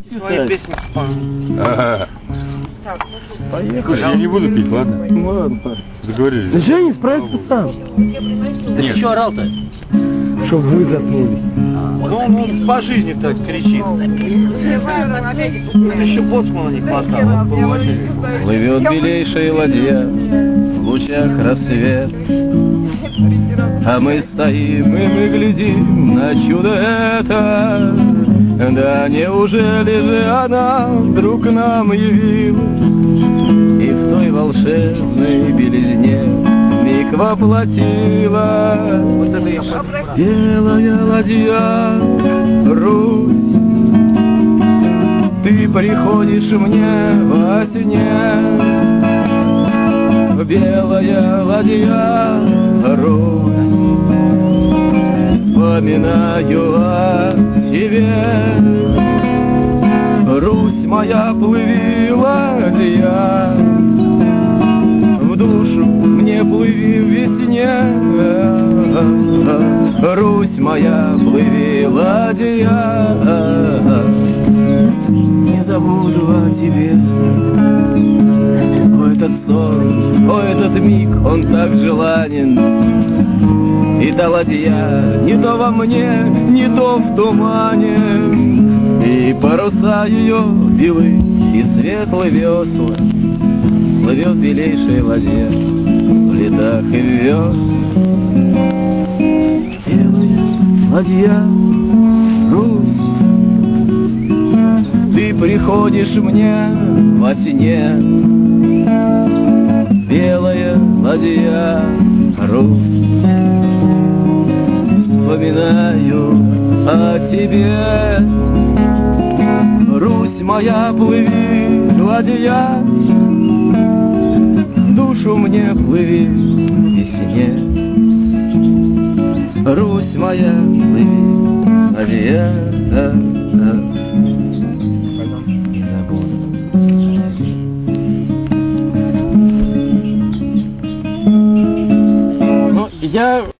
Свои песни спою. Ага. Поехали. Я не буду пить, ладно? Ладно. Договорились. Да что не справится сам? Ты что орал-то? Чтоб вы заткнулись. Ну, он по жизни так кричит. Это еще боцмана не хватало. Плывет белейшая ладья в лучах рассвет, а мы стоим и мы глядим на чудо это. Да неужели же она вдруг к нам явилась и в той волшебной белизне миг воплотилась? Белая ладья, Русь, ты приходишь мне во сне. Белая ладья, Русь, вспоминаю о тебе. Русь моя, плыви, ладья, в душу мне плыви в весне. Русь моя, плыви, ладья, не забуду о тебе. О, этот сон, о, этот миг, он так желанен. И та ладья не то во мне, не то в тумане. И паруса ее белы, и светлые весла. Плывет белейшая ладья в летах и в веслах. Белая ладья, Русь, ты приходишь мне во сне. Белая ладья, Русь, вспоминаю о тебе. Русь моя, плыви, ладья, душу мне плыви в весне. Русь моя, плыви, ладья, не забуду. Ну, я